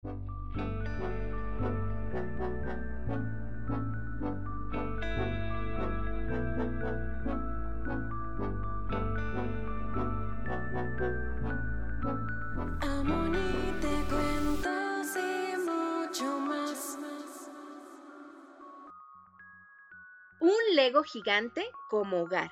Amoni de cuentos y mucho más. Un Lego gigante como hogar.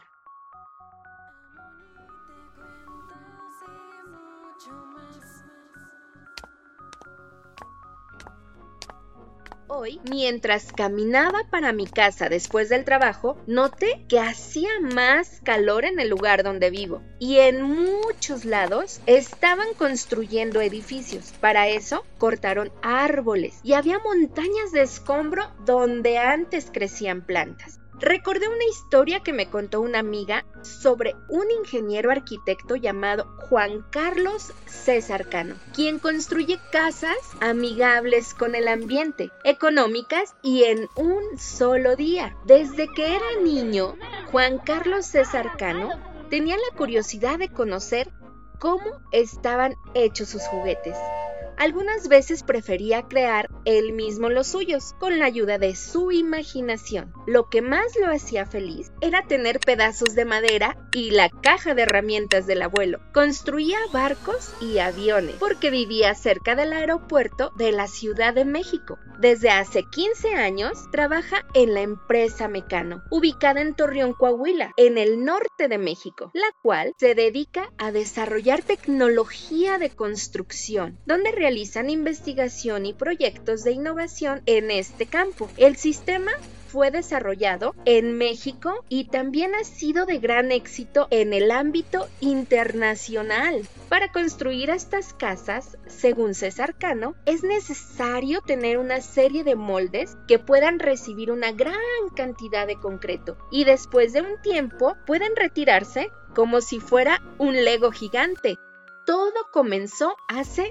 Hoy, mientras caminaba para mi casa después del trabajo, noté que hacía más calor en el lugar donde vivo y en muchos lados estaban construyendo edificios. Para eso, cortaron árboles y había montañas de escombro donde antes crecían plantas. Recordé una historia que me contó una amiga sobre un ingeniero arquitecto llamado Juan Carlos César Cano, quien construye casas amigables con el ambiente, económicas y en un solo día. Desde que era niño, Juan Carlos César Cano tenía la curiosidad de conocer cómo estaban hechos sus juguetes. Algunas veces prefería crear él mismo los suyos, con la ayuda de su imaginación. Lo que más lo hacía feliz era tener pedazos de madera y la caja de herramientas del abuelo. Construía barcos y aviones, porque vivía cerca del aeropuerto de la Ciudad de México. Desde hace 15 años trabaja en la empresa Mecano, ubicada en Torreón, Coahuila, en el norte de México, la cual se dedica a desarrollar tecnología de construcción, donde realizan investigación y proyectos de innovación en este campo. El sistema fue desarrollado en México y también ha sido de gran éxito en el ámbito internacional. Para construir estas casas, según César Cano, es necesario tener una serie de moldes que puedan recibir una gran cantidad de concreto y después de un tiempo pueden retirarse como si fuera un Lego gigante. Todo comenzó hace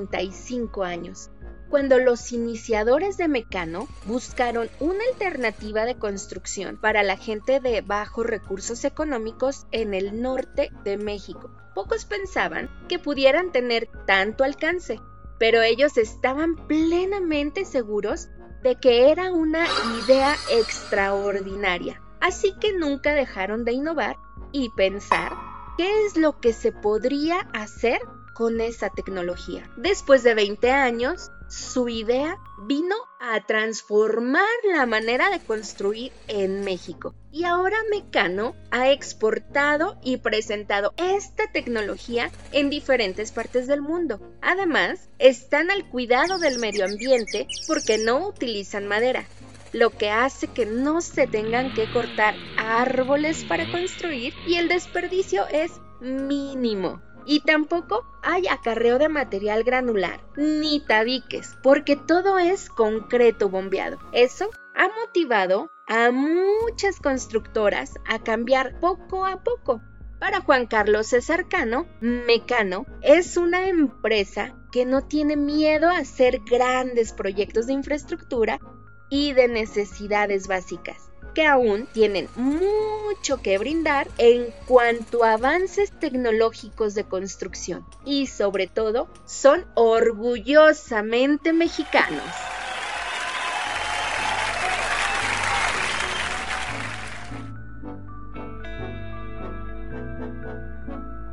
35 años, cuando los iniciadores de Mecano buscaron una alternativa de construcción para la gente de bajos recursos económicos en el norte de México. Pocos pensaban que pudieran tener tanto alcance, pero ellos estaban plenamente seguros de que era una idea extraordinaria. Así que nunca dejaron de innovar y pensar ¿qué es lo que se podría hacer con esa tecnología? Después de 20 años, su idea vino a transformar la manera de construir en México. Y ahora Mecano ha exportado y presentado esta tecnología en diferentes partes del mundo. Además, están al cuidado del medio ambiente porque no utilizan madera, lo que hace que no se tengan que cortar árboles para construir y el desperdicio es mínimo. Y tampoco hay acarreo de material granular, ni tabiques, porque todo es concreto bombeado. Eso ha motivado a muchas constructoras a cambiar poco a poco. Para Juan Carlos César Cano, Mecano es una empresa que no tiene miedo a hacer grandes proyectos de infraestructura y de necesidades básicas, que aún tienen mucho que brindar en cuanto a avances tecnológicos de construcción y sobre todo son orgullosamente mexicanos.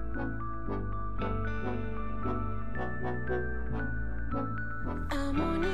Amoni